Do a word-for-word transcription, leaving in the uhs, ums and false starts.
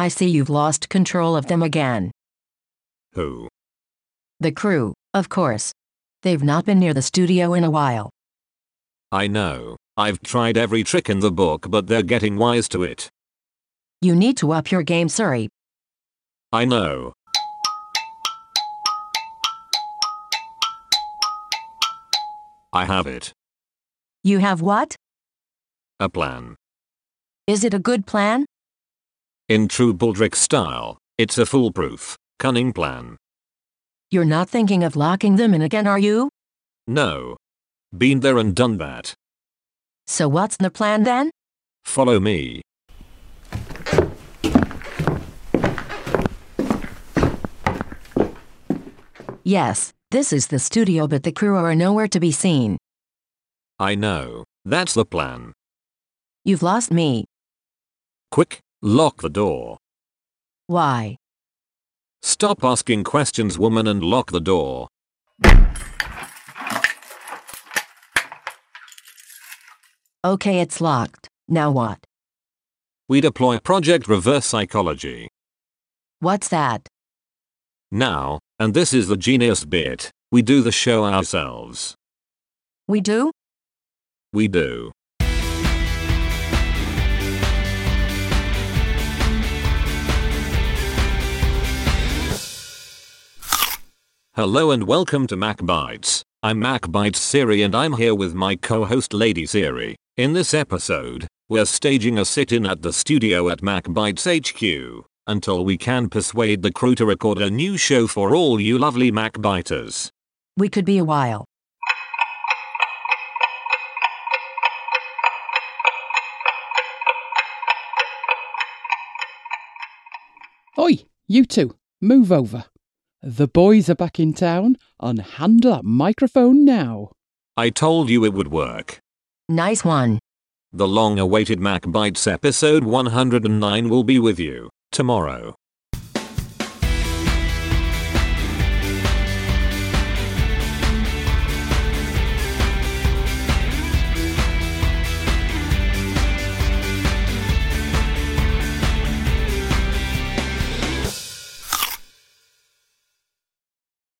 I see you've lost control of them again. Who? The crew, of course. They've not been near the studio in a while. I know. I've tried every trick in the book, but they're getting wise to it. You need to up your game, Suri. I know. I have it. You have what? A plan. Is it a good plan? In true Baldric style, it's a foolproof, cunning plan. You're not thinking of locking them in again, are you? No. Been there and done that. So what's the plan then? Follow me. Yes, this is the studio, but the crew are nowhere to be seen. I know. That's the plan. You've lost me. Quick, lock the door. Why? Stop asking questions, woman, and lock the door. Okay, it's locked. Now what? We deploy Project Reverse Psychology. What's that? Now, and this is the genius bit, we do the show ourselves. We do? We do. Hello and welcome to MacBites. I'm MacBites Siri and I'm here with my co-host Lady Siri. In this episode, we're staging a sit-in at the studio at MacBites H Q until we can persuade the crew to record a new show for all you lovely MacBiters. We could be a while. Oi, you two, move over. The boys are back in town and handle that microphone now. I told you it would work. Nice one. The long-awaited MacBites episode one hundred nine will be with you tomorrow.